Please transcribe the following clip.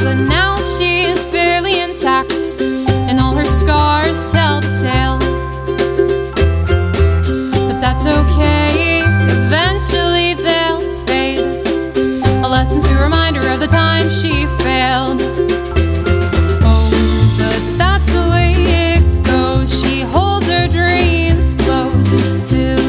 but now she's barely intact, and all her scars tell the tale. But that's okay, eventually they'll fade. A lesson to remind her of the time she failed. Oh, but that's the way it goes. She holds her dreams close to